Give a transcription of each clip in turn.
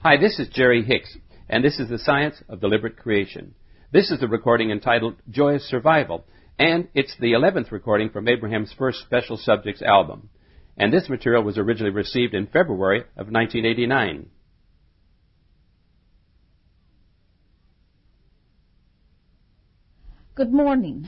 Hi, this is Jerry Hicks, and this is The Science of Deliberate Creation. This is the recording entitled Joyous Survival, and it's the 11th recording from Abraham's first Special Subjects album. And this material was originally received in February of 1989. Good morning.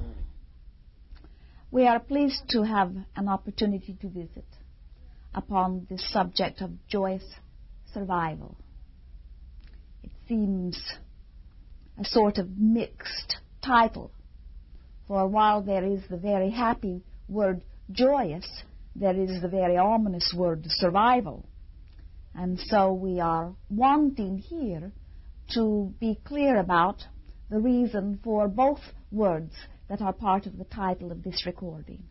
We are pleased to have an opportunity to visit upon this subject of joyous survival. It seems a sort of mixed title, for while there is the very happy word joyous, there is the very ominous word survival. And so we are wanting here to be clear about the reason for both words that are part of the title of this recording.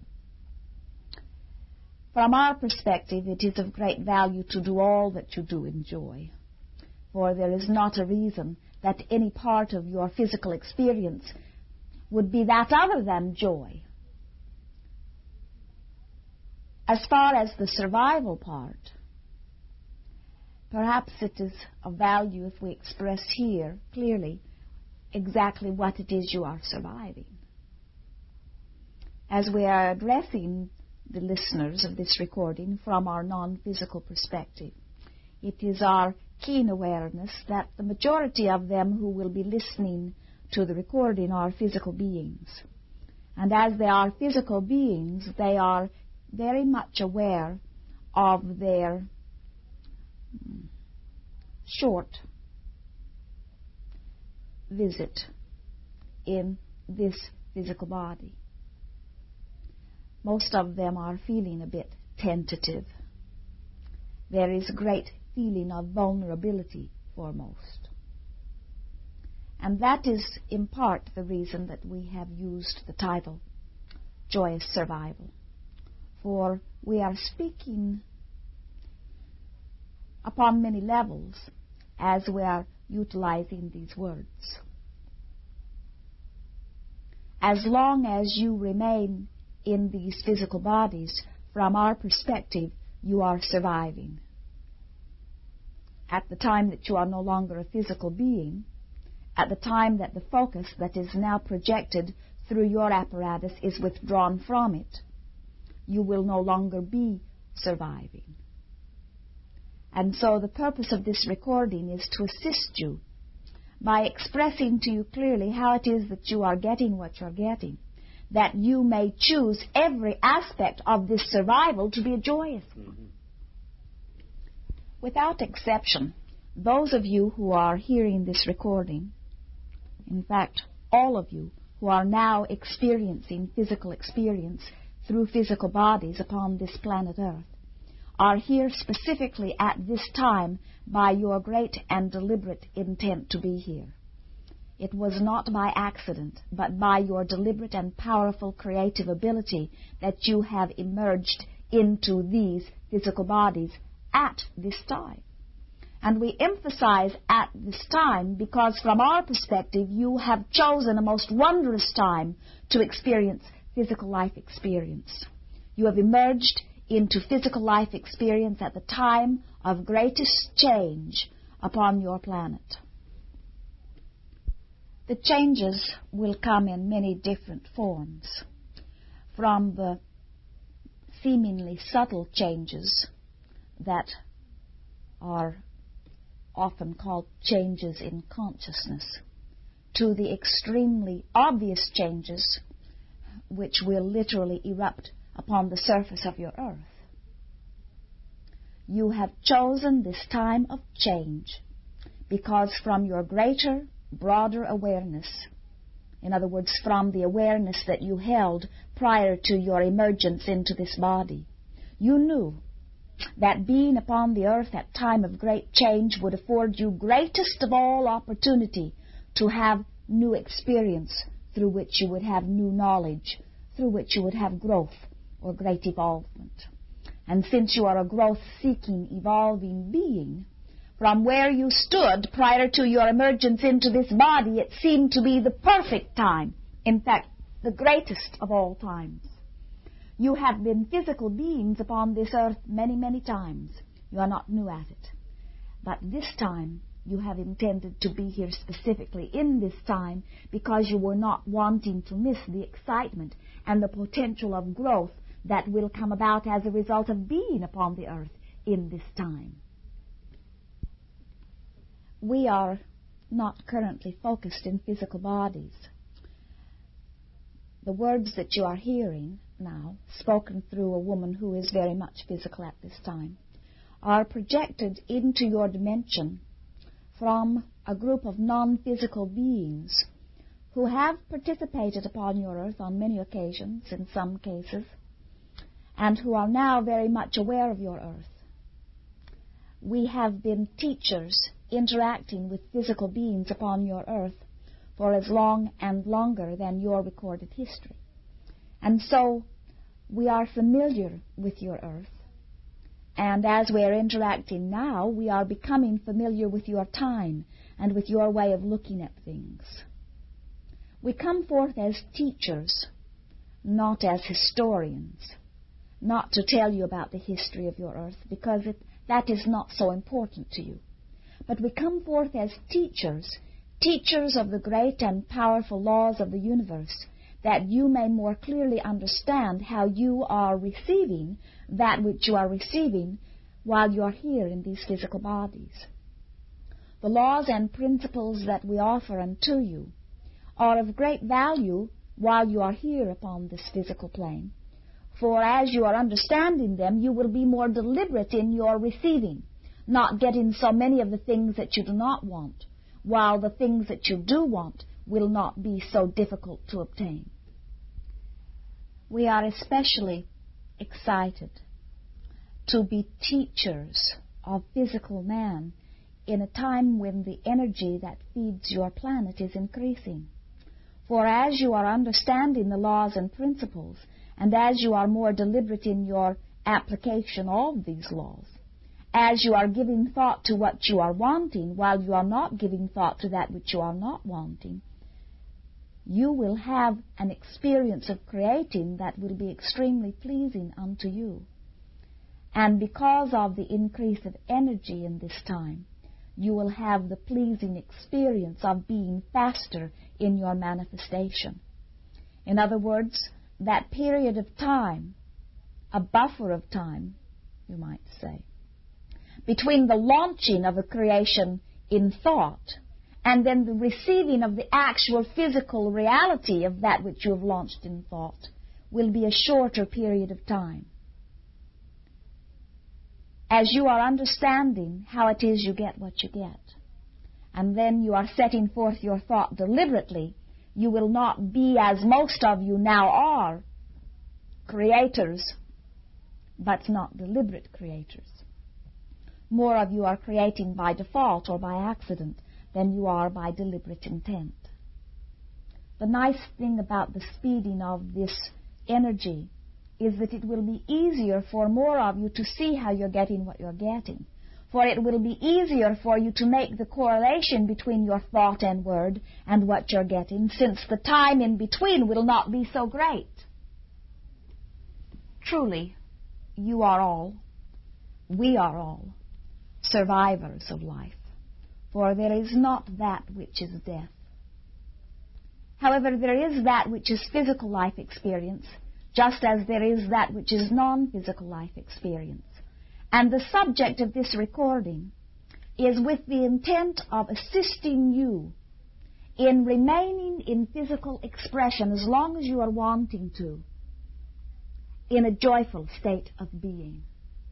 From our perspective, it is of great value to do all that you do in joy, for there is not a reason that any part of your physical experience would be that other than joy. As far as the survival part, perhaps it is of value if we express here clearly exactly what it is you are surviving. As we are addressing the listeners of this recording from our non-physical perspective, it is our keen awareness that the majority of them who will be listening to the recording are physical beings. And as they are physical beings, they are very much aware of their short visit in this physical body. Most of them are feeling a bit tentative. There is a great feeling of vulnerability for most. And that is in part the reason that we have used the title Joyous Survival. For we are speaking upon many levels as we are utilizing these words. As long as you remain in these physical bodies, from our perspective, you are surviving. At the time that you are no longer a physical being, at the time that the focus that is now projected through your apparatus is withdrawn from it, you will no longer be surviving. And so the purpose of this recording is to assist you by expressing to you clearly how it is that you are getting what you're getting, that you may choose every aspect of this survival to be a joyous one. Without exception, those of you who are hearing this recording, in fact, all of you who are now experiencing physical experience through physical bodies upon this planet Earth, are here specifically at this time by your great and deliberate intent to be here. It was not by accident, but by your deliberate and powerful creative ability that you have emerged into these physical bodies at this time. And we emphasize at this time because from our perspective, you have chosen a most wondrous time to experience physical life experience. You have emerged into physical life experience at the time of greatest change upon your planet. The changes will come in many different forms, from the seemingly subtle changes that are often called changes in consciousness, to the extremely obvious changes which will literally erupt upon the surface of your earth. You have chosen this time of change because from your greater, broader awareness, in other words, from the awareness that you held prior to your emergence into this body, you knew that being upon the earth at time of great change would afford you greatest of all opportunity to have new experience through which you would have new knowledge, through which you would have growth or great evolvement. And since you are a growth-seeking, evolving being, from where you stood prior to your emergence into this body, it seemed to be the perfect time, in fact, the greatest of all times. You have been physical beings upon this earth many, many times. You are not new at it. But this time, you have intended to be here specifically in this time because you were not wanting to miss the excitement and the potential of growth that will come about as a result of being upon the earth in this time. We are not currently focused in physical bodies. The words that you are hearing now, spoken through a woman who is very much physical at this time, are projected into your dimension from a group of non-physical beings who have participated upon your earth on many occasions, in some cases, and who are now very much aware of your earth. We have been teachers interacting with physical beings upon your earth for as long and longer than your recorded history. And so we are familiar with your earth. And as we are interacting now, we are becoming familiar with your time and with your way of looking at things. We come forth as teachers, not as historians, not to tell you about the history of your earth, because that is not so important to you. But we come forth as teachers, teachers of the great and powerful laws of the universe, that you may more clearly understand how you are receiving that which you are receiving while you are here in these physical bodies. The laws and principles that we offer unto you are of great value while you are here upon this physical plane. For as you are understanding them, you will be more deliberate in your receiving, not getting so many of the things that you do not want, while the things that you do want will not be so difficult to obtain. We are especially excited to be teachers of physical man in a time when the energy that feeds your planet is increasing. For as you are understanding the laws and principles, and as you are more deliberate in your application of these laws, as you are giving thought to what you are wanting while you are not giving thought to that which you are not wanting, you will have an experience of creating that will be extremely pleasing unto you. And because of the increase of energy in this time, you will have the pleasing experience of being faster in your manifestation. In other words, that period of time, a buffer of time, you might say, between the launching of a creation in thought and then the receiving of the actual physical reality of that which you have launched in thought, will be a shorter period of time. As you are understanding how it is you get what you get, and then you are setting forth your thought deliberately, you will not be, as most of you now are, creators, but not deliberate creators. More of you are creating by default or by accident than you are by deliberate intent. The nice thing about the speeding of this energy is that it will be easier for more of you to see how you're getting what you're getting. For it will be easier for you to make the correlation between your thought and word and what you're getting, since the time in between will not be so great. Truly, you are all, we are all, survivors of life. For there is not that which is death. However, there is that which is physical life experience, just as there is that which is non-physical life experience. And the subject of this recording is with the intent of assisting you in remaining in physical expression as long as you are wanting to, in a joyful state of being.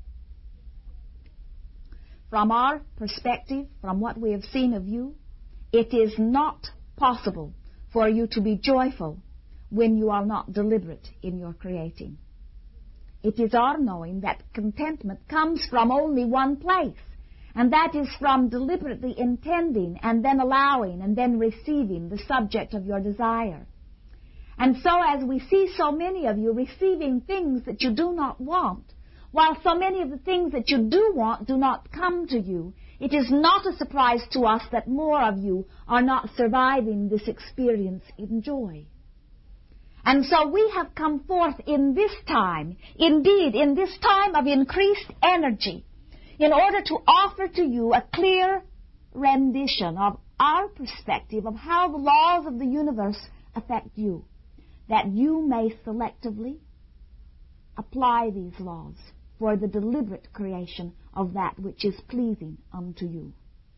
From our perspective, from what we have seen of you, it is not possible for you to be joyful when you are not deliberate in your creating. It is our knowing that contentment comes from only one place, and that is from deliberately intending and then allowing and then receiving the subject of your desire. And so as we see so many of you receiving things that you do not want, while so many of the things that you do want do not come to you, it is not a surprise to us that more of you are not surviving this experience in joy. And so we have come forth in this time, indeed, in this time of increased energy, in order to offer to you a clear rendition of our perspective of how the laws of the universe affect you, that you may selectively apply these laws for the deliberate creation of that which is pleasing unto you.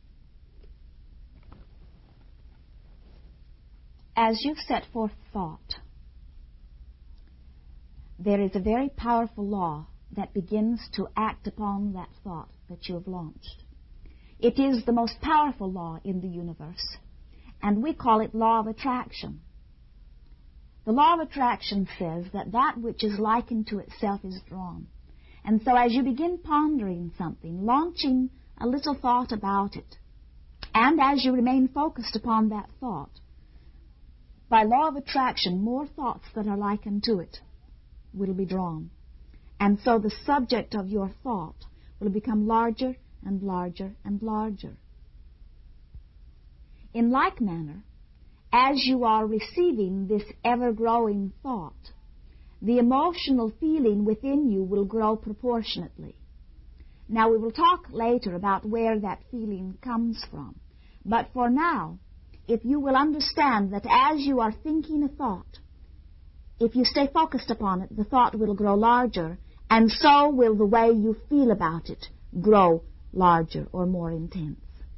As you set forth thought, there is a very powerful law that begins to act upon that thought that you have launched. It is the most powerful law in the universe, and we call it law of attraction. The law of attraction says that that which is likened to itself is drawn. And so as you begin pondering something, launching a little thought about it, and as you remain focused upon that thought, by law of attraction, more thoughts that are likened to it will be drawn. And so the subject of your thought will become larger and larger and larger. In like manner, as you are receiving this ever-growing thought, the emotional feeling within you will grow proportionately. Now, we will talk later about where that feeling comes from. But for now, if you will understand that as you are thinking a thought, if you stay focused upon it, the thought will grow larger, and so will the way you feel about it grow larger or more intense.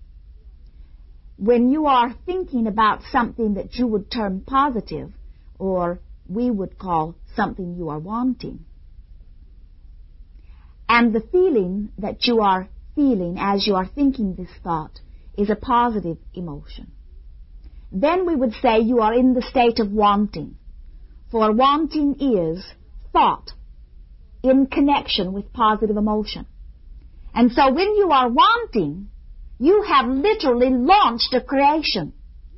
When you are thinking about something that you would term positive, or we would call something you are wanting, and the feeling that you are feeling as you are thinking this thought is a positive emotion, then we would say you are in the state of wanting. For wanting is thought in connection with positive emotion. And so when you are wanting, you have literally launched a creation.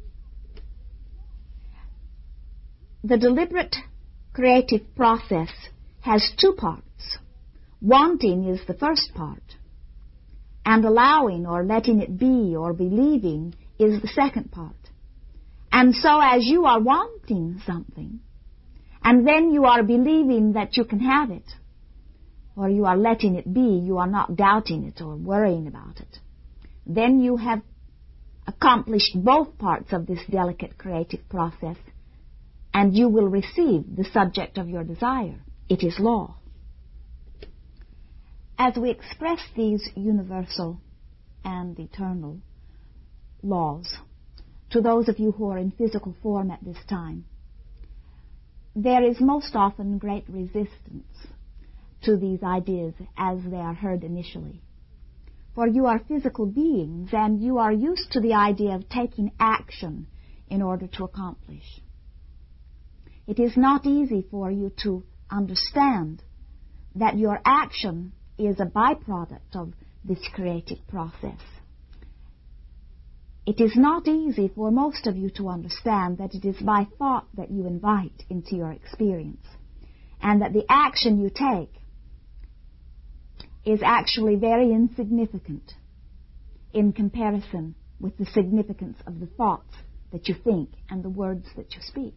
The deliberate creative process has two parts. Wanting is the first part, and allowing or letting it be or believing is the second part. And so as you are wanting something, and then you are believing that you can have it, or you are letting it be, you are not doubting it or worrying about it, then you have accomplished both parts of this delicate creative process, and you will receive the subject of your desire. It is law. As we express these universal and eternal laws to those of you who are in physical form at this time, there is most often great resistance to these ideas as they are heard initially. For you are physical beings, and you are used to the idea of taking action in order to accomplish. It is not easy for you to understand that your action is a byproduct of this creative process. It is not easy for most of you to understand that it is by thought that you invite into your experience, and that the action you take is actually very insignificant in comparison with the significance of the thoughts that you think and the words that you speak.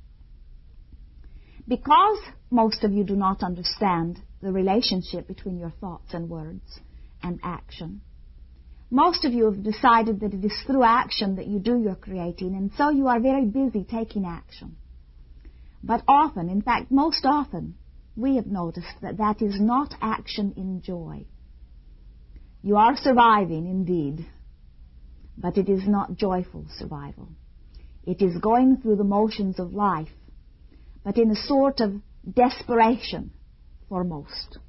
Because most of you do not understand the relationship between your thoughts and words and action, most of you have decided that it is through action that you do your creating, and so you are very busy taking action. But often, in fact, most often, we have noticed that that is not action in joy. You are surviving, indeed, but it is not joyful survival. It is going through the motions of life, but in a sort of desperation for most.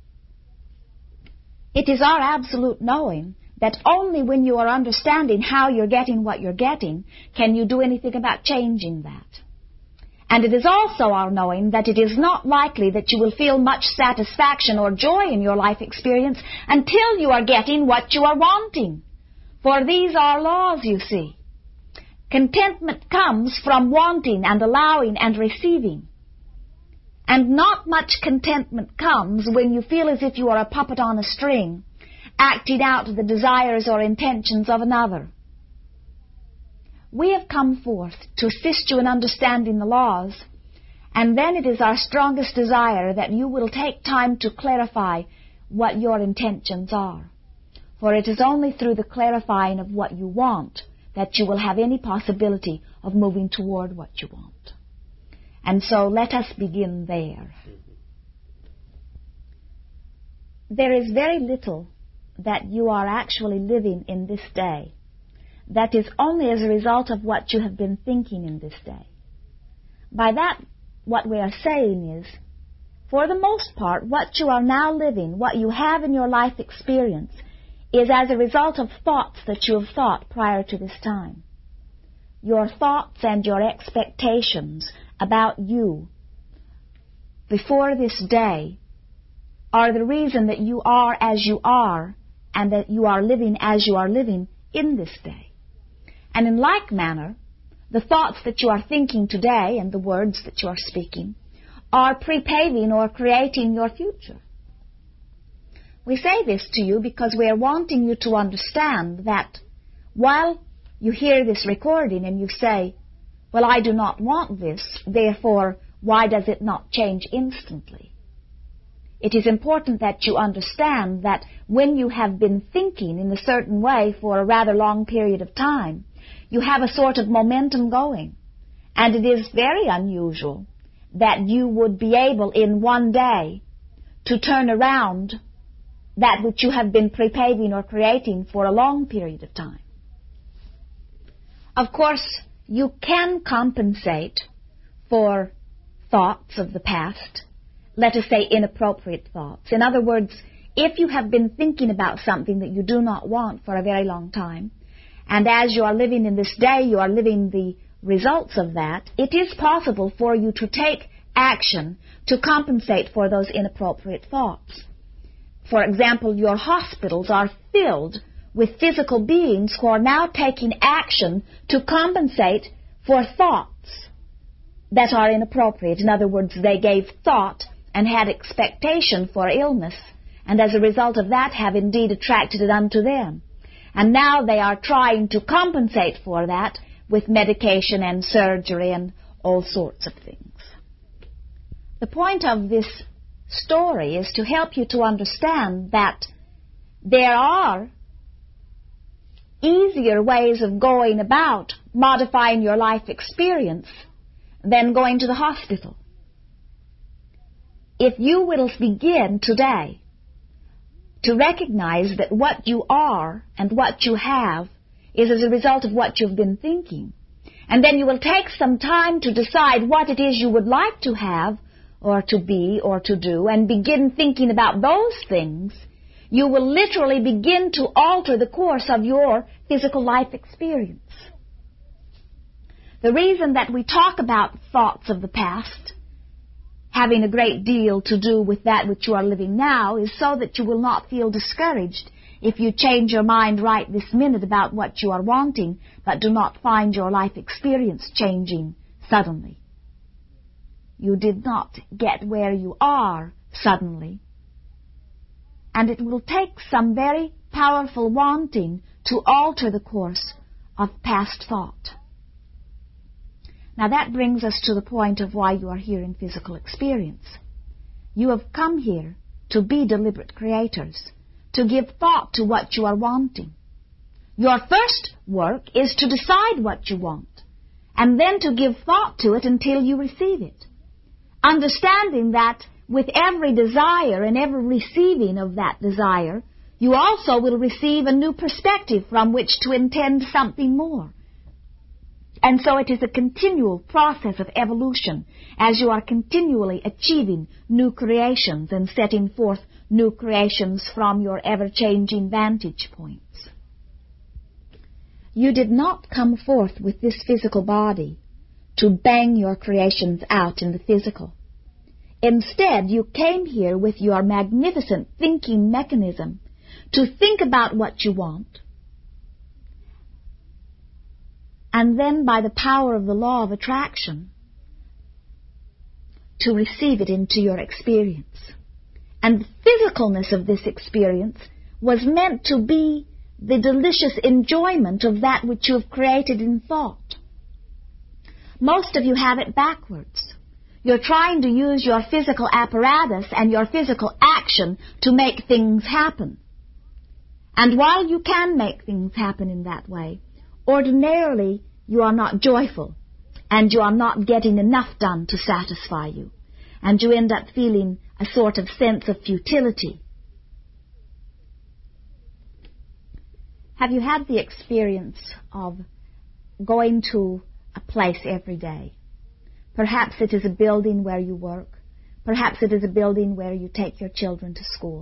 It is our absolute knowing that only when you are understanding how you're getting what you're getting can you do anything about changing that. And it is also our knowing that it is not likely that you will feel much satisfaction or joy in your life experience until you are getting what you are wanting. For these are laws, you see. Contentment comes from wanting and allowing and receiving. And not much contentment comes when you feel as if you are a puppet on a string, acting out the desires or intentions of another. We have come forth to assist you in understanding the laws, and then it is our strongest desire that you will take time to clarify what your intentions are. For it is only through the clarifying of what you want that you will have any possibility of moving toward what you want. And so let us begin there. There is very little that you are actually living in this day that is only as a result of what you have been thinking in this day. By that, what we are saying is, for the most part, what you are now living, what you have in your life experience, is as a result of thoughts that you have thought prior to this time. Your thoughts and your expectations about you before this day are the reason that you are as you are and that you are living as you are living in this day. And in like manner, the thoughts that you are thinking today and the words that you are speaking are prepaving or creating your future. We say this to you because we are wanting you to understand that while you hear this recording and you say, well, I do not want this, therefore, why does it not change instantly? It is important that you understand that when you have been thinking in a certain way for a rather long period of time, you have a sort of momentum going. And it is very unusual that you would be able in one day to turn around that which you have been prepaving or creating for a long period of time. Of course, you can compensate for thoughts of the past, let us say inappropriate thoughts. In other words, if you have been thinking about something that you do not want for a very long time, and as you are living in this day, you are living the results of that, it is possible for you to take action to compensate for those inappropriate thoughts. For example, your hospitals are filled with physical beings who are now taking action to compensate for thoughts that are inappropriate. In other words, they gave thought and had expectation for illness, and as a result of that have indeed attracted it unto them. And now they are trying to compensate for that with medication and surgery and all sorts of things. The point of this story is to help you to understand that there are easier ways of going about modifying your life experience than going to the hospital. If you will begin today to recognize that what you are and what you have is as a result of what you've been thinking, and then you will take some time to decide what it is you would like to have or to be or to do, and begin thinking about those things, you will literally begin to alter the course of your physical life experience. The reason that we talk about thoughts of the past having a great deal to do with that which you are living now is so that you will not feel discouraged if you change your mind right this minute about what you are wanting, but do not find your life experience changing suddenly. You did not get where you are suddenly. And it will take some very powerful wanting to alter the course of past thought. Now that brings us to the point of why you are here in physical experience. You have come here to be deliberate creators, to give thought to what you are wanting. Your first work is to decide what you want, and then to give thought to it until you receive it. Understanding that with every desire and every receiving of that desire, you also will receive a new perspective from which to intend something more. And so it is a continual process of evolution as you are continually achieving new creations and setting forth new creations from your ever-changing vantage points. You did not come forth with this physical body to bang your creations out in the physical. Instead, you came here with your magnificent thinking mechanism to think about what you want, and then by the power of the law of attraction, to receive it into your experience. And the physicalness of this experience was meant to be the delicious enjoyment of that which you have created in thought. Most of you have it backwards. You're trying to use your physical apparatus and your physical action to make things happen. And while you can make things happen in that way, ordinarily you are not joyful, and you are not getting enough done to satisfy you, and you end up feeling a sort of sense of futility. Have you had the experience of going to a place every day? Perhaps it is a building where you work. Perhaps it is a building where you take your children to school.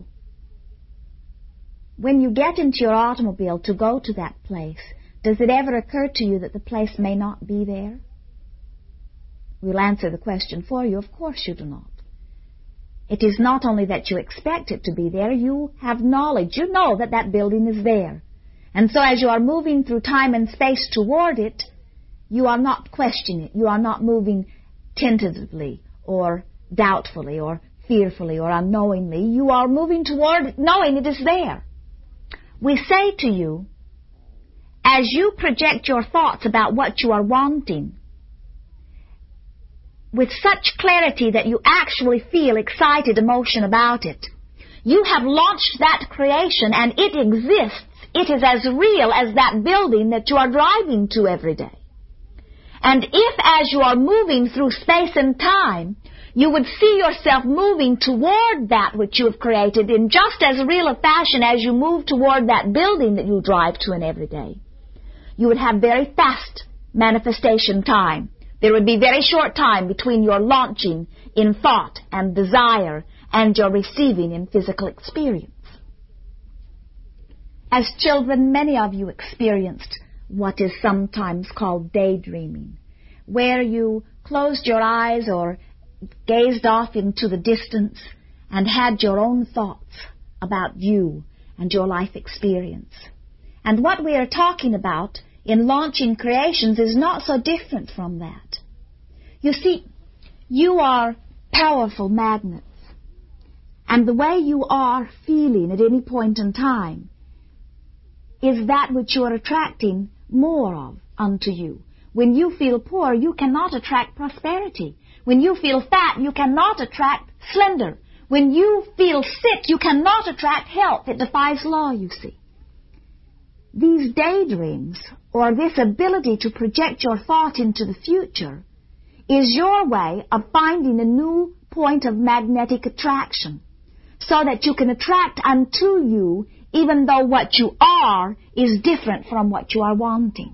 When you get into your automobile to go to that place, does it ever occur to you that the place may not be there? We'll answer the question for you. Of course you do not. It is not only that you expect it to be there, you have knowledge. You know that that building is there. And so as you are moving through time and space toward it, you are not questioning it. You are not moving tentatively or doubtfully or fearfully or unknowingly. You are moving toward it knowing it is there. We say to you, as you project your thoughts about what you are wanting, with such clarity that you actually feel excited emotion about it, you have launched that creation and it exists. It is as real as that building that you are driving to every day. And if as you are moving through space and time, you would see yourself moving toward that which you have created in just as real a fashion as you move toward that building that you drive to in every day, you would have very fast manifestation time. There would be very short time between your launching in thought and desire and your receiving in physical experience. As children, many of you experienced what is sometimes called daydreaming, where you closed your eyes or gazed off into the distance and had your own thoughts about you and your life experience. And what we are talking about in launching creations is not so different from that. You see, you are powerful magnets, and the way you are feeling at any point in time is that which you are attracting more of unto you. When you feel poor, you cannot attract prosperity. When you feel fat, you cannot attract slender. When you feel sick, you cannot attract health. It defies law, you see. These daydreams, or this ability to project your thought into the future, is your way of finding a new point of magnetic attraction, so that you can attract unto you even though what you are is different from what you are wanting.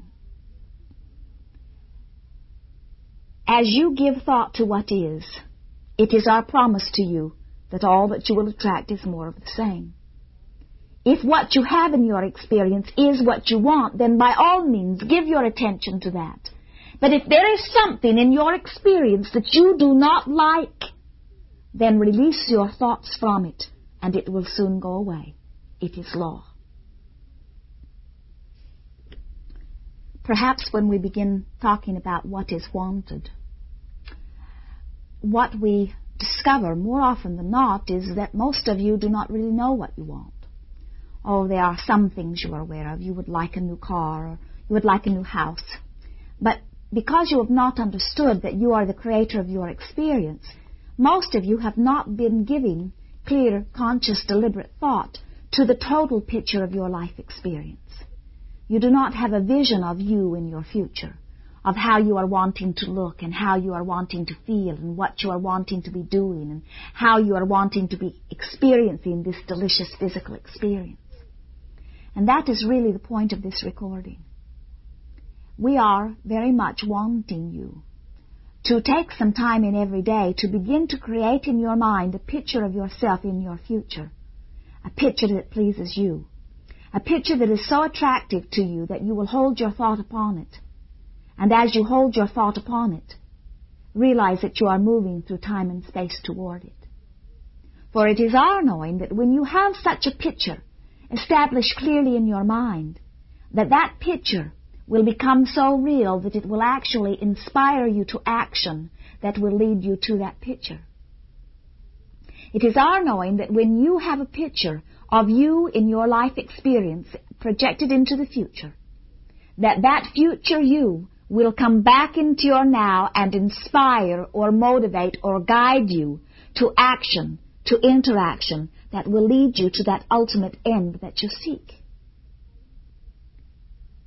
As you give thought to what is, it is our promise to you that all that you will attract is more of the same. If what you have in your experience is what you want, then by all means give your attention to that. But if there is something in your experience that you do not like, then release your thoughts from it, and it will soon go away. It is law. Perhaps when we begin talking about what is wanted, what we discover more often than not is that most of you do not really know what you want. Oh, there are some things you are aware of. You would like a new car, or you would like a new house. But because you have not understood that you are the creator of your experience, most of you have not been giving clear, conscious, deliberate thought to the total picture of your life experience. You do not have a vision of you in your future, of how you are wanting to look and how you are wanting to feel and what you are wanting to be doing and how you are wanting to be experiencing this delicious physical experience. And that is really the point of this recording. We are very much wanting you to take some time in every day to begin to create in your mind a picture of yourself in your future, a picture that pleases you, a picture that is so attractive to you that you will hold your thought upon it. And as you hold your thought upon it, realize that you are moving through time and space toward it. For it is our knowing that when you have such a picture established clearly in your mind, that picture will become so real that it will actually inspire you to action that will lead you to that picture. It is our knowing that when you have a picture of you in your life experience projected into the future, that future you will come back into your now and inspire or motivate or guide you to action, to interaction that will lead you to that ultimate end that you seek.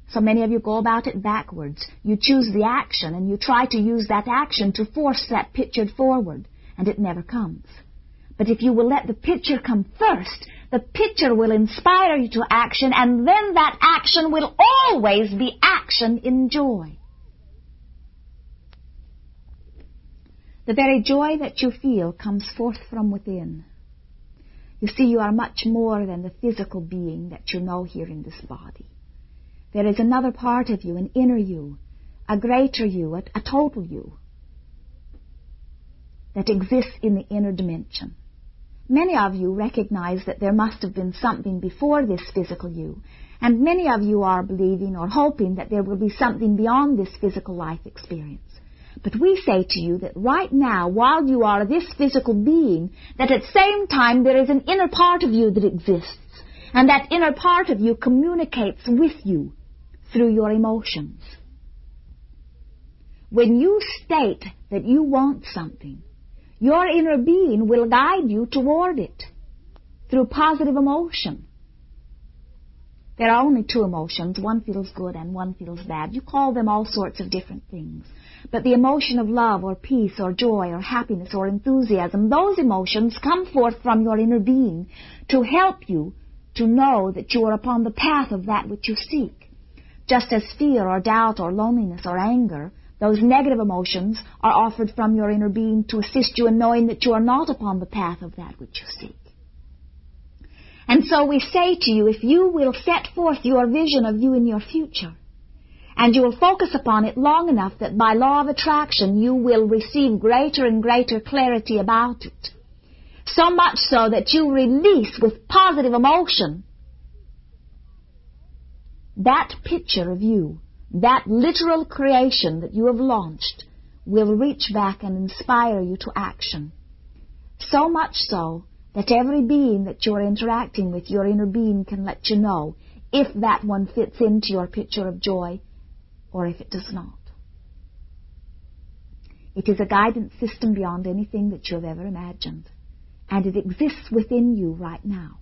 So many of you go about it backwards. You choose the action and you try to use that action to force that picture forward, and it never comes. But if you will let the picture come first, the picture will inspire you to action, and then that action will always be action in joy. The very joy that you feel comes forth from within. You see, you are much more than the physical being that you know here in this body. There is another part of you, an inner you, a greater you, a total you, that exists in the inner dimension. Many of you recognize that there must have been something before this physical you, and many of you are believing or hoping that there will be something beyond this physical life experience. But we say to you that right now, while you are this physical being, that at the same time there is an inner part of you that exists, and that inner part of you communicates with you through your emotions. When you state that you want something, your inner being will guide you toward it through positive emotion. There are only two emotions. One feels good and one feels bad. You call them all sorts of different things. But the emotion of love or peace or joy or happiness or enthusiasm, those emotions come forth from your inner being to help you to know that you are upon the path of that which you seek. Just as fear or doubt or loneliness or anger, those negative emotions are offered from your inner being to assist you in knowing that you are not upon the path of that which you seek. And so we say to you, if you will set forth your vision of you in your future, and you will focus upon it long enough that by law of attraction you will receive greater and greater clarity about it, so much so that you release with positive emotion that picture of you, that literal creation that you have launched, will reach back and inspire you to action. So much so that every being that you are interacting with, your inner being can let you know if that one fits into your picture of joy or if it does not. It is a guidance system beyond anything that you have ever imagined, and it exists within you right now.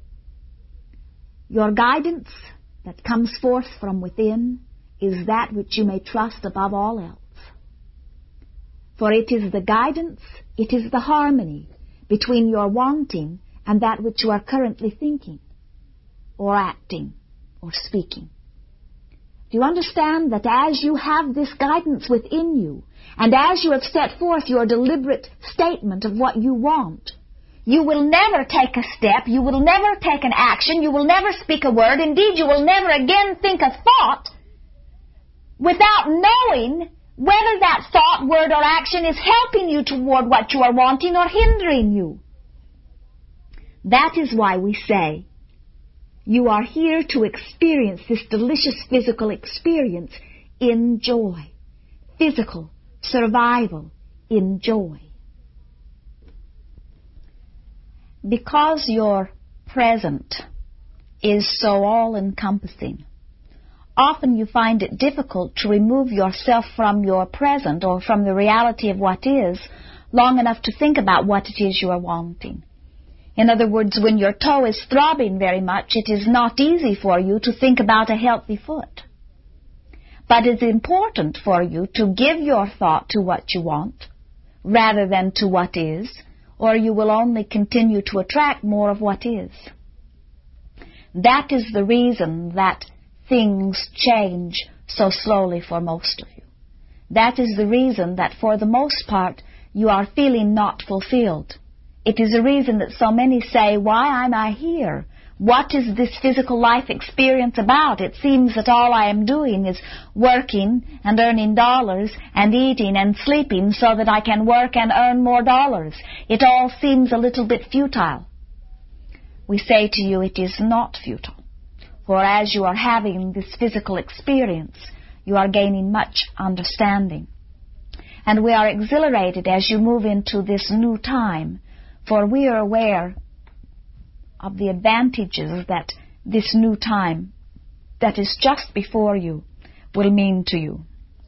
Your guidance that comes forth from within is that which you may trust above all else. For it is the guidance, it is the harmony between your wanting and that which you are currently thinking, or acting, or speaking. Do you understand that as you have this guidance within you, and as you have set forth your deliberate statement of what you want, you will never take a step, you will never take an action, you will never speak a word, indeed you will never again think a thought without knowing whether that thought, word, or action is helping you toward what you are wanting or hindering you. That is why we say, you are here to experience this delicious physical experience in joy. Physical survival in joy. Because your present is so all-encompassing, often you find it difficult to remove yourself from your present or from the reality of what is long enough to think about what it is you are wanting. In other words, when your toe is throbbing very much, it is not easy for you to think about a healthy foot. But it's important for you to give your thought to what you want rather than to what is, or you will only continue to attract more of what is. That is the reason that things change so slowly for most of you. That is the reason that for the most part you are feeling not fulfilled. It is the reason that so many say, why am I here? What is this physical life experience about? It seems that all I am doing is working and earning dollars and eating and sleeping so that I can work and earn more dollars. It all seems a little bit futile. We say to you, it is not futile. For as you are having this physical experience, you are gaining much understanding. And we are exhilarated as you move into this new time, for we are aware of the advantages that this new time that is just before you will mean to you.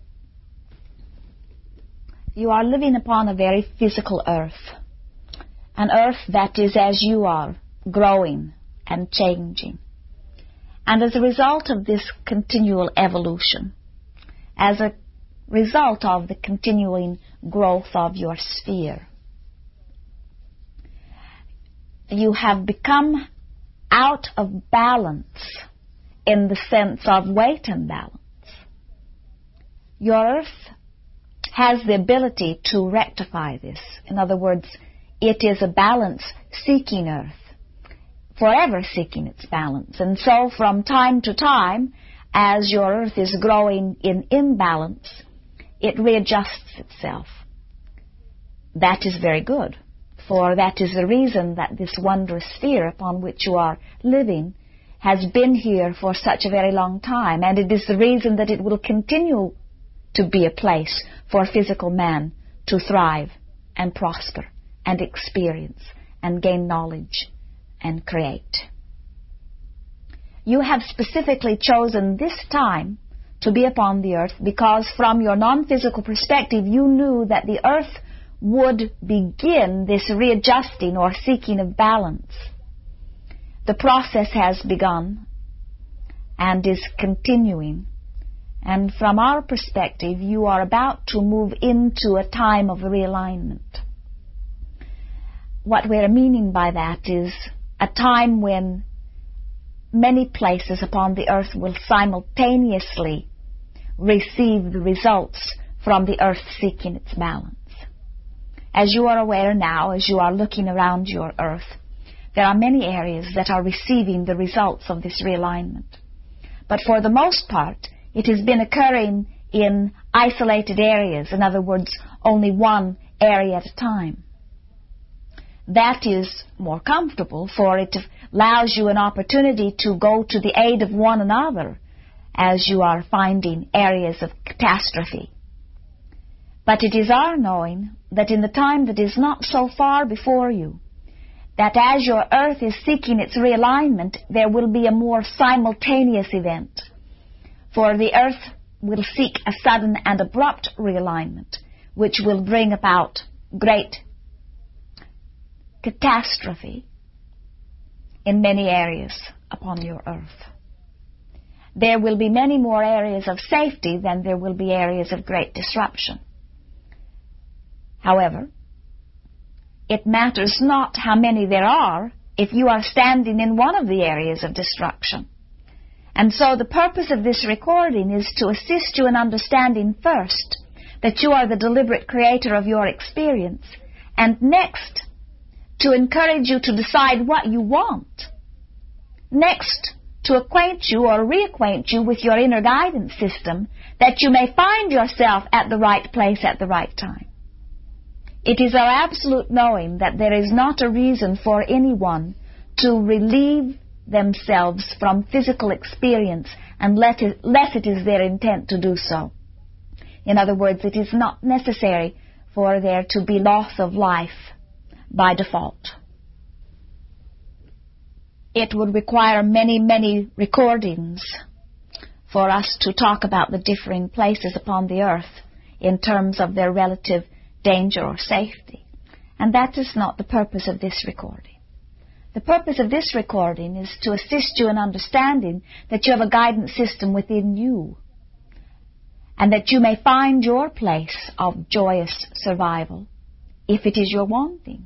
You are living upon a very physical earth, an earth that is as you are, growing and changing. And as a result of this continual evolution, as a result of the continuing growth of your sphere, you have become out of balance in the sense of weight and balance. Your earth has the ability to rectify this. In other words, it is a balance-seeking earth, forever seeking its balance. And so from time to time, as your earth is growing in imbalance, it readjusts itself. That is very good, for that is the reason that this wondrous sphere upon which you are living has been here for such a very long time, and it is the reason that it will continue to be a place for physical man to thrive and prosper and experience and gain knowledge and create. You have specifically chosen this time to be upon the earth because from your non-physical perspective you knew that the earth would begin this readjusting or seeking of balance. The process has begun and is continuing. And from our perspective, you are about to move into a time of realignment. What we're meaning by that is a time when many places upon the earth will simultaneously receive the results from the earth seeking its balance. As you are aware now, as you are looking around your earth, there are many areas that are receiving the results of this realignment. But for the most part, it has been occurring in isolated areas, in other words, only one area at a time. That is more comfortable, for it allows you an opportunity to go to the aid of one another as you are finding areas of catastrophe. But it is our knowing that in the time that is not so far before you, that as your earth is seeking its realignment, there will be a more simultaneous event. For the earth will seek a sudden and abrupt realignment, which will bring about great catastrophe in many areas upon your earth. There will be many more areas of safety than there will be areas of great disruption. However, it matters not how many there are if you are standing in one of the areas of destruction. And so the purpose of this recording is to assist you in understanding first that you are the deliberate creator of your experience, and next, to encourage you to decide what you want. Next, to acquaint you or reacquaint you with your inner guidance system, that you may find yourself at the right place at the right time. It is our absolute knowing that there is not a reason for anyone to relieve themselves from physical experience unless it is their intent to do so. In other words, it is not necessary for there to be loss of life by default. It would require many, many recordings for us to talk about the differing places upon the earth in terms of their relative danger or safety. And that is not the purpose of this recording. The purpose of this recording is to assist you in understanding that you have a guidance system within you, and that you may find your place of joyous survival, if it is your wanting.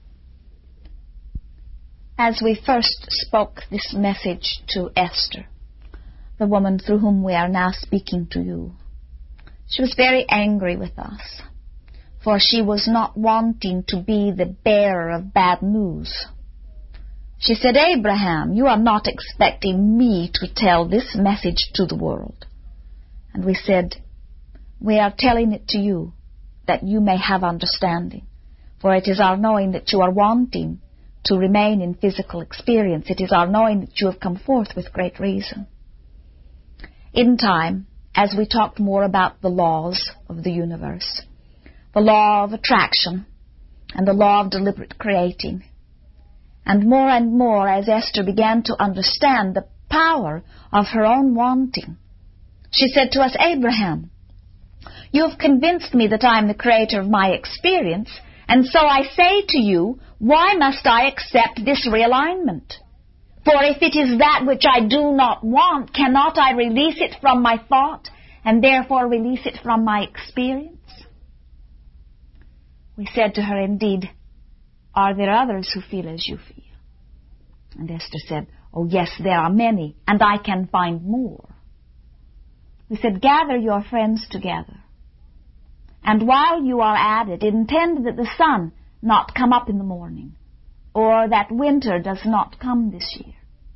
As we first spoke this message to Esther, the woman through whom we are now speaking to you, she was very angry with us, for she was not wanting to be the bearer of bad news. She said, "Abraham, you are not expecting me to tell this message to the world." And we said, "We are telling it to you that you may have understanding, for it is our knowing that you are wanting to remain in physical experience. It is our knowing that you have come forth with great reason." In time, as we talked more about the laws of the universe, the law of attraction and the law of deliberate creating, and more as Esther began to understand the power of her own wanting, she said to us, "Abraham, you have convinced me that I am the creator of my experience, and so I say to you, why must I accept this realignment? For if it is that which I do not want, cannot I release it from my thought and therefore release it from my experience? We said to her, indeed, are there others who feel as you feel? And Esther said, oh yes, there are many, and I can find more. We said, gather your friends together, and while you are at it, intend that the sun not come up in the morning, or that winter does not come this year.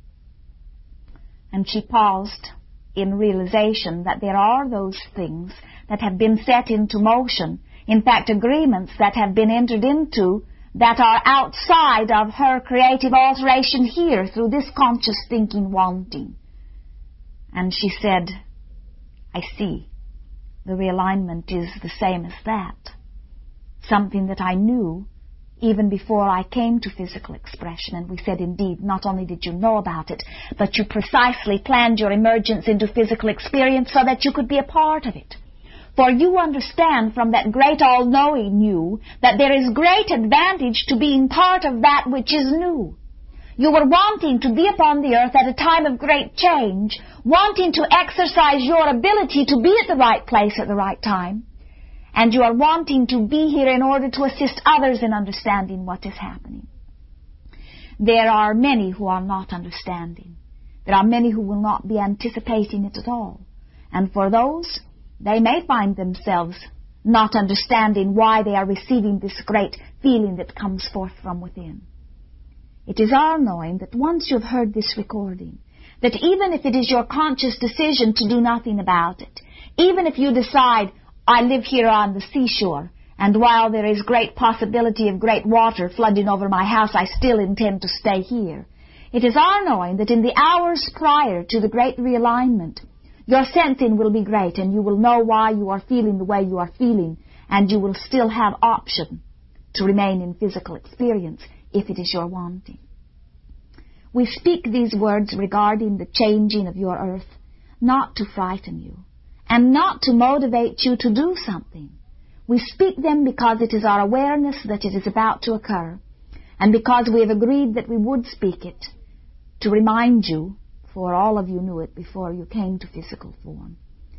And she paused in realization that there are those things that have been set into motion, in fact, agreements that have been entered into that are outside of her creative alteration here through this conscious thinking wanting. And she said, I see. The realignment is the same as that. Something that I knew even before I came to physical expression. And we said, indeed, not only did you know about it, but you precisely planned your emergence into physical experience so that you could be a part of it. For you understand from that great all-knowing you that there is great advantage to being part of that which is new. You were wanting to be upon the earth at a time of great change, wanting to exercise your ability to be at the right place at the right time, and you are wanting to be here in order to assist others in understanding what is happening. There are many who are not understanding. There are many who will not be anticipating it at all. And for those, they may find themselves not understanding why they are receiving this great feeling that comes forth from within. It is our knowing that once you have heard this recording, that even if it is your conscious decision to do nothing about it, even if you decide, I live here on the seashore, and while there is great possibility of great water flooding over my house, I still intend to stay here. It is our knowing that in the hours prior to the great realignment, your sensing will be great, and you will know why you are feeling the way you are feeling, and you will still have option to remain in physical experience if it is your wanting. We speak these words regarding the changing of your earth, not to frighten you, and not to motivate you to do something. We speak them because it is our awareness that it is about to occur, and because we have agreed that we would speak it, to remind you, for all of you knew it before you came to physical form.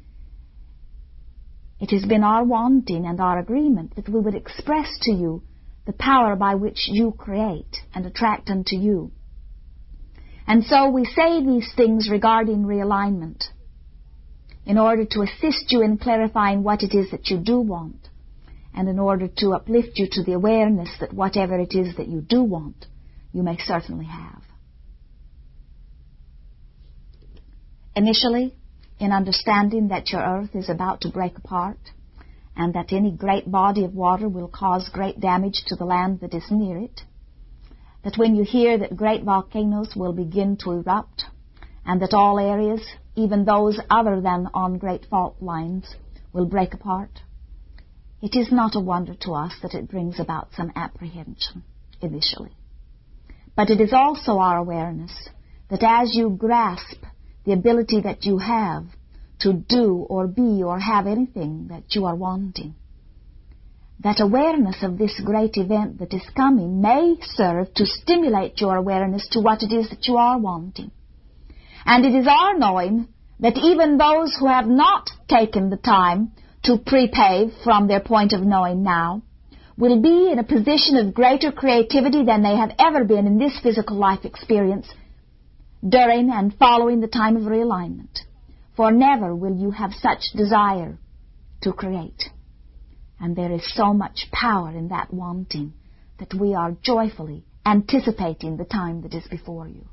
It has been our wanting and our agreement that we would express to you the power by which you create and attract unto you. And so we say these things regarding realignment in order to assist you in clarifying what it is that you do want, and in order to uplift you to the awareness that whatever it is that you do want, you may certainly have. Initially, in understanding that your earth is about to break apart, and that any great body of water will cause great damage to the land that is near it, that when you hear that great volcanoes will begin to erupt, and that all areas, even those other than on great fault lines, will break apart, it is not a wonder to us that it brings about some apprehension initially. But it is also our awareness that as you grasp the ability that you have to do or be or have anything that you are wanting, that awareness of this great event that is coming may serve to stimulate your awareness to what it is that you are wanting. And it is our knowing that even those who have not taken the time to prepave from their point of knowing now will be in a position of greater creativity than they have ever been in this physical life experience during and following the time of realignment. For never will you have such desire to create. And there is so much power in that wanting that we are joyfully anticipating the time that is before you.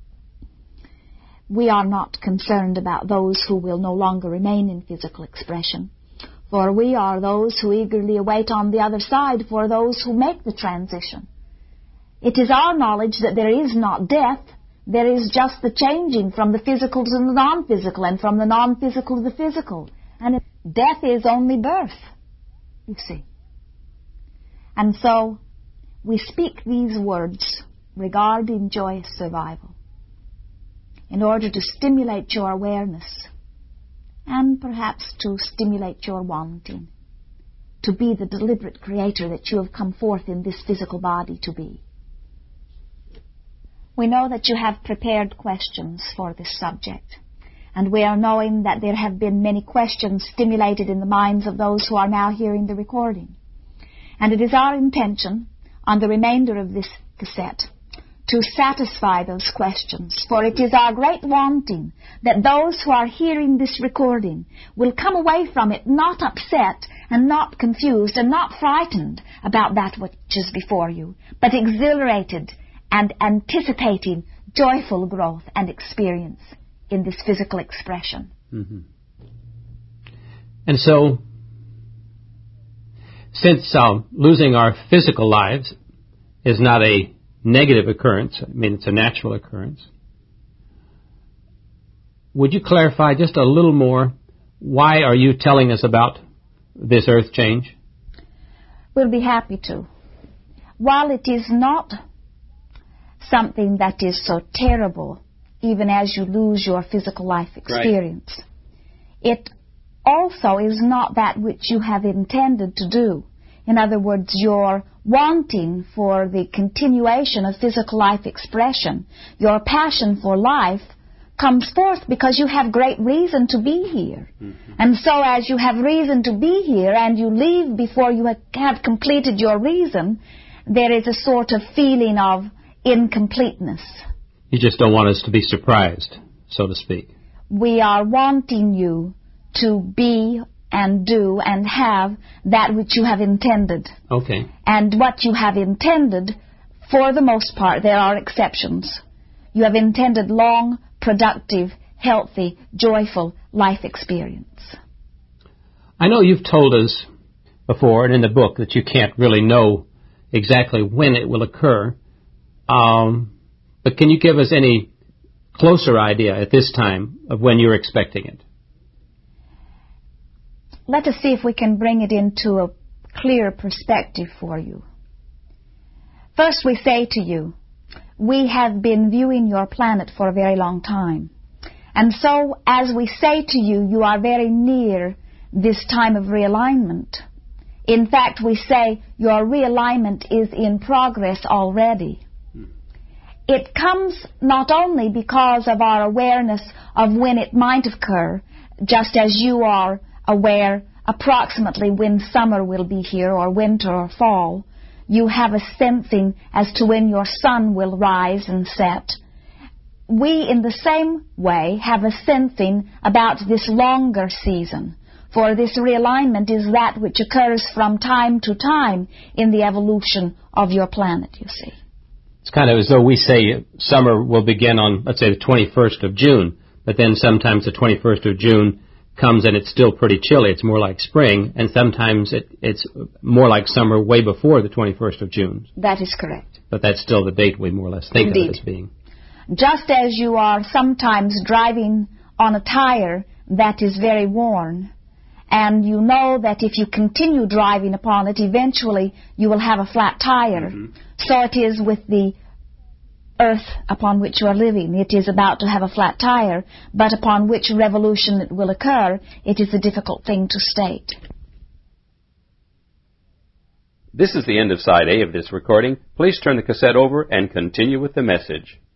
We are not concerned about those who will no longer remain in physical expression, for we are those who eagerly await on the other side for those who make the transition. It is our knowledge that there is not death. There is just the changing from the physical to the non-physical, and from the non-physical to the physical. And death is only birth, you see. And so we speak these words regarding joyous survival in order to stimulate your awareness and perhaps to stimulate your wanting to be the deliberate creator that you have come forth in this physical body to be. We know that you have prepared questions for this subject, and we are knowing that there have been many questions stimulated in the minds of those who are now hearing the recording. And it is our intention, on the remainder of this cassette, to satisfy those questions, for it is our great wanting that those who are hearing this recording will come away from it not upset and not confused and not frightened about that which is before you, but exhilarated and anticipating joyful growth and experience in this physical expression. Mm-hmm. And so, since losing our physical lives is not a negative occurrence, I mean, it's a natural occurrence, would you clarify just a little more, why are you telling us about this earth change? We'll be happy to. While it is not something that is so terrible, even as you lose your physical life experience, right, it also is not that which you have intended to do. In other words, your wanting for the continuation of physical life expression, your passion for life, comes forth because you have great reason to be here. Mm-hmm. And so as you have reason to be here and you leave before you have completed your reason, there is a sort of feeling of incompleteness. You just don't want us to be surprised, so to speak. We are wanting you to be and do and have that which you have intended. Okay. And what you have intended, for the most part, there are exceptions. You have intended long, productive, healthy, joyful life experience. I know you've told us before and in the book that you can't really know exactly when it will occur, but can you give us any closer idea at this time of when you're expecting it? Let us see if we can bring it into a clear perspective for you. First, we say to you, we have been viewing your planet for a very long time. And so, as we say to you, you are very near this time of realignment. In fact, we say your realignment is in progress already. It comes not only because of our awareness of when it might occur, just as you are aware approximately when summer will be here, or winter or fall. You have a sensing as to when your sun will rise and set. We, in the same way, have a sensing about this longer season, for this realignment is that which occurs from time to time in the evolution of your planet, you see. It's kind of as though we say summer will begin on, let's say, the 21st of June, but then sometimes the 21st of June comes and it's still pretty chilly. It's more like spring, and sometimes it's more like summer way before the 21st of June. That is correct. But that's still the date we more or less think Indeed. of it as being. Just as you are sometimes driving on a tire that is very worn, and you know that if you continue driving upon it, eventually you will have a flat tire. Mm-hmm. So it is with the earth upon which you are living. It is about to have a flat tire, but upon which revolution it will occur, it is a difficult thing to state. This is the end of Side A of this recording. Please turn the cassette over and continue with the message.